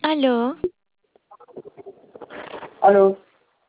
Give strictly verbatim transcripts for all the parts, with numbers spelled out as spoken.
Aló. Aló.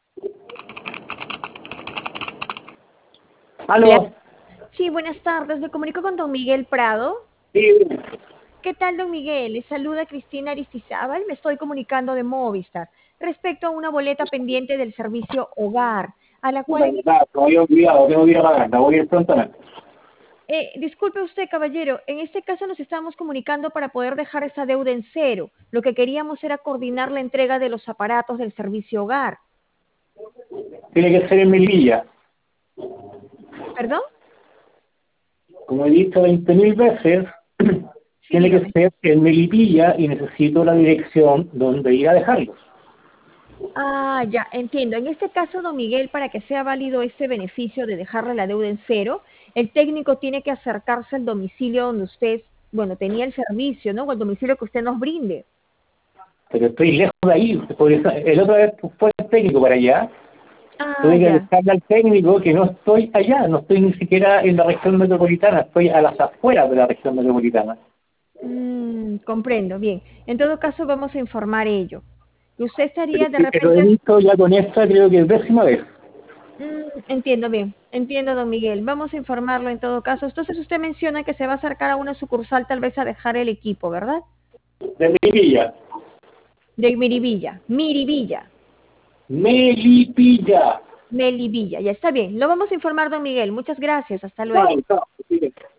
Hola. Aló. Sí, buenas tardes. Me comunico con don Miguel Prado. Sí, ¿Qué tal, don Miguel? Le saluda Cristina Aristizábal. Me estoy comunicando de Movistar respecto a una boleta pendiente del servicio Hogar, a la cual puta, en verdad, me había olvidado, tengo que ir a pagar, la voy a ir prontamente. Eh, disculpe usted, caballero, en este caso nos estamos comunicando para poder dejar esa deuda en cero. Lo que queríamos era coordinar la entrega de los aparatos del servicio hogar. Tiene que ser en Melilla. ¿Perdón? Como he dicho veinte mil veces, Sí, tiene que dígame. ser en Melipilla y necesito la dirección donde ir a dejarlos. Ah, ya, entiendo. En este caso, don Miguel, para que sea válido ese beneficio de dejarle la deuda en cero, el técnico tiene que acercarse al domicilio donde usted, bueno, tenía el servicio, ¿no? O al domicilio que usted nos brinde. Pero estoy lejos de ahí. Por eso, el otra vez fue el técnico para allá. Ah, Tuve que ya. avisarle al técnico que no estoy allá, no estoy ni siquiera en la región metropolitana, estoy a las afueras de la región metropolitana. Mm, comprendo, bien. En todo caso, vamos a informar ello. Y usted Pero, estaría de pero he repente. visto ya con esta, creo que es décima vez. Mm, entiendo bien, entiendo, don Miguel. Vamos a informarlo en todo caso. Entonces usted menciona que se va a acercar a una sucursal tal vez a dejar el equipo, ¿verdad? De Melipilla. De Miribilla, Miribilla, Melipilla. Melivilla. Ya está bien. Lo vamos a informar, don Miguel. Muchas gracias. Hasta luego. Vale, chao.